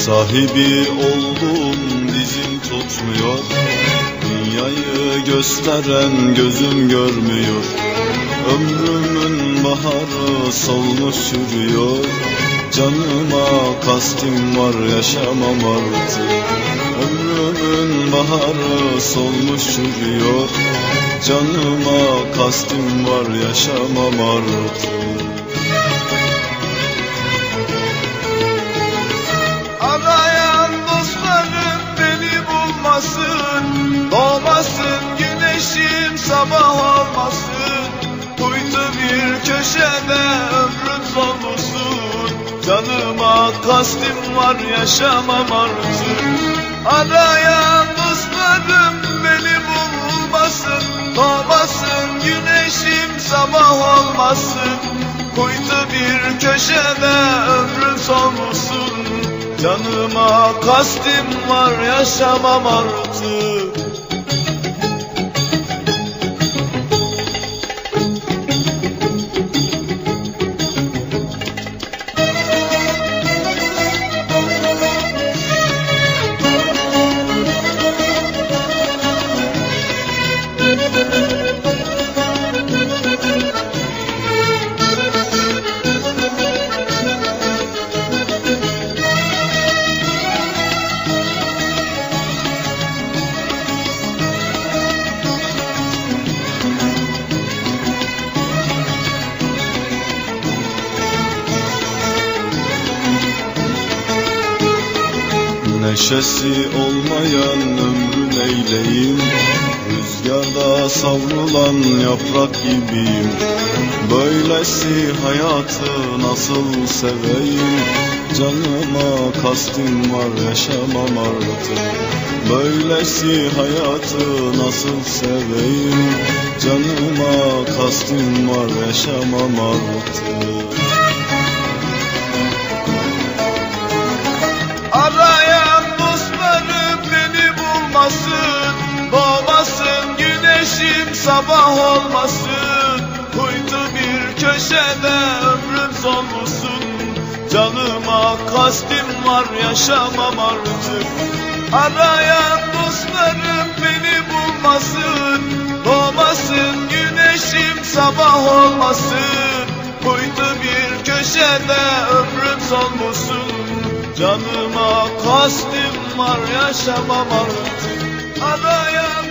Sahibi oldum dizim tutmuyor, dünyayı gösteren gözüm görmüyor. Ömrümün baharı solmuş sürüyor, canıma kastim var yaşamam artık. Ömrümün baharı solmuş sürüyor, canıma kastim var yaşamam artık. Arayan dostlarım beni bulmasın, doğmasın güneşim sabah olmasın. Kuytu bir köşede ömrüm solmuşsun, canıma kastim var yaşamam artık. Arayan dostlarım beni bulmasın, doğmasın güneşim sabah olmasın. Kuytu bir köşede ömrüm solmuşsun, canıma kastim var yaşamam artık. Neşesi olmayan ömrü neyleyim, rüzgarda savrulan yaprak gibiyim. Böylesi hayatı nasıl seveyim, canıma kastim var yaşamam artık. Böylesi hayatı nasıl seveyim, canıma kastim var yaşamam artık. Arayan dostlarım beni bulmasın, doğmasın güneşim sabah olmasın. Kuytu bir köşede ömrüm solmuşsun, canıma kastim var yaşamam artık. Arayan dostlarım beni bulmasın, doğmasın güneşim sabah olmasın. Kuytu bir köşede ömrüm solmuşsun, canıma kastim var yaşamam artık. Arayan